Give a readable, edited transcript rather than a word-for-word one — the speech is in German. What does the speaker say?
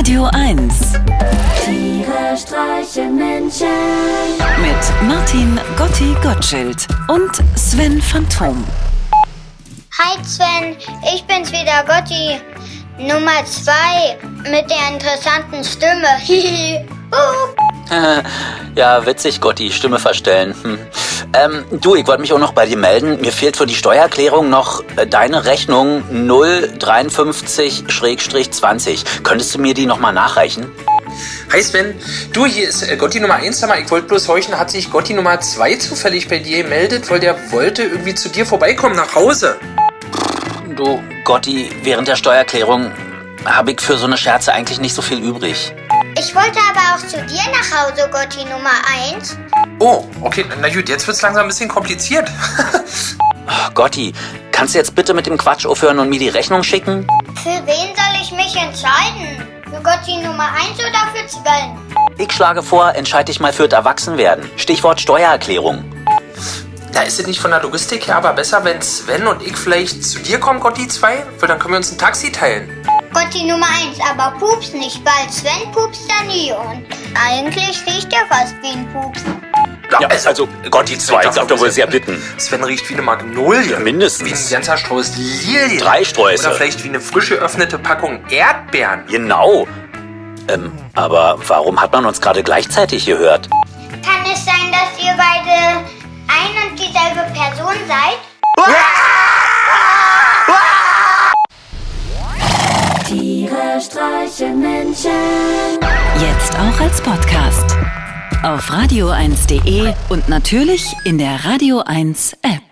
Radio 1. Tiere streichen Menschen. Mit Martin Gotti Gottschild und Sven Phantom. Hi Sven, ich bin's wieder, Gotti. Nummer 2 mit der interessanten Stimme. Hihi. Ja, witzig, Gotti, Stimme verstellen. Du, ich wollte mich auch noch bei dir melden. Mir fehlt für die Steuererklärung noch deine Rechnung 053-20. Könntest du mir die nochmal nachreichen? Hi Sven, du, hier ist Gotti Nummer 1. Sag mal, ich wollte bloß horchen, hat sich Gotti Nummer 2 zufällig bei dir gemeldet, weil der wollte irgendwie zu dir vorbeikommen nach Hause. Du, Gotti, während der Steuererklärung habe ich für so eine Scherze eigentlich nicht so viel übrig. Ich wollte aber auch zu dir nach Hause, Gotti Nummer 1. Oh, okay, na gut, jetzt wird's langsam ein bisschen kompliziert. Gotti, kannst du jetzt bitte mit dem Quatsch aufhören und mir die Rechnung schicken? Für wen soll ich mich entscheiden? Für Gotti Nummer 1 oder für Sven? Ich schlage vor, entscheide dich mal für das Erwachsenwerden. Stichwort Steuererklärung. Da ist es nicht von der Logistik her aber besser, wenn Sven und ich vielleicht zu dir kommen, Gotti 2? Weil dann können wir uns ein Taxi teilen. Gotti Nummer 1, aber Pups nicht, weil Sven pupst ja nie und eigentlich riecht er fast wie ein Pups. Ja, also Gotti 2, ich darf doch wohl sehr bitten. Sven riecht wie eine Magnolie. Mindestens. Wie ein ganzer Strauß Lilien. 3 Sträuße. Oder vielleicht wie eine frisch geöffnete Packung Erdbeeren. Genau. Aber warum hat man uns gerade gleichzeitig gehört? Kann es sein, dass ihr beide ein und dieselbe Person seid? Tiere streichen Menschen. Jetzt auch als Podcast. Auf radio1.de und natürlich in der Radio 1 App.